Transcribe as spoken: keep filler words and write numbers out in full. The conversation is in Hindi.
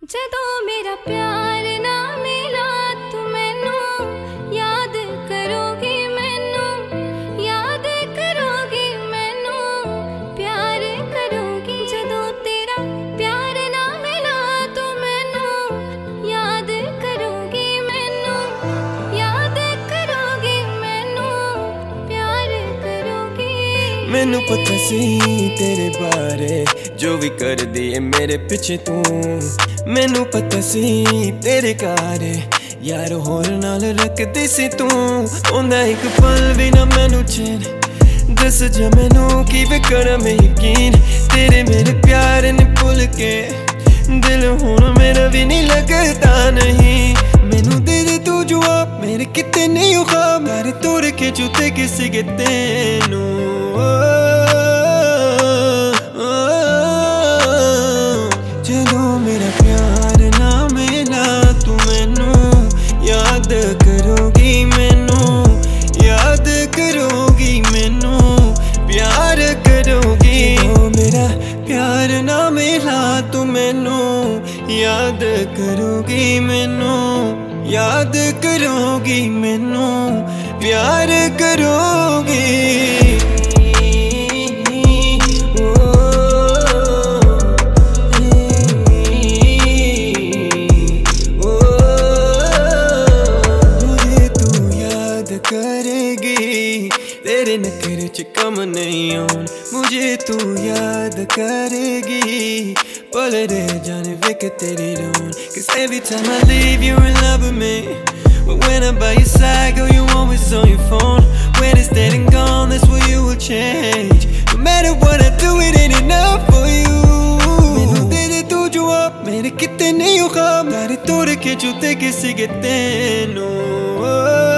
जदों मेरा प्यार ना मिला तू मैनू याद करोगी, मैनू याद करोगी, मैनू प्यार करोगी। जदों तेरा प्यार ना मिला तू मैनू याद करोगी, मैनू याद करोगी, मैनू प्यार करोगी। मैनू पता सी तेरे बारे जो भी कर दिए मेरे पिछे तू, मैनू पता सी तेरे कारे यार होर नाल रखदी सी तू। ओंदा एक पल भी ना मैनू चैन, दस जा मैनू किवें करां मैं यकीन। तेरे मेरे प्यार ने भुल के दिल हुण मेरा भी नहीं लगदा नहीं। मैनू दे दे तू जवाब मेरे किते नहीं हो ख्वाब, घर तोड़ के जूते किसी के तेनू। जदों मेरा प्यार ना मिला तू मैनू याद करोगी, मैनू याद करोगी, मैनू प्यार करोगी। जदों मेरा प्यार ना मिला तू मैनू याद करोगी, मैनू याद करोगी, मैनू प्यार करोगी। करेगी तेरे नखरे च कम नहीं आउन, मुझे तू याद करेगी। पल रह जाने वेख तेरी रोन, cause every time I leave you in love with me, but when I'm by your side girl you always on your phone. When it's dead and gone that's where you will change. No matter what I do it ain't enough for you. मैनू दे दे तू जवाब मेरे किते नहीं हो ख्वाब, घर तोड़ के जूते किसी के तेनू।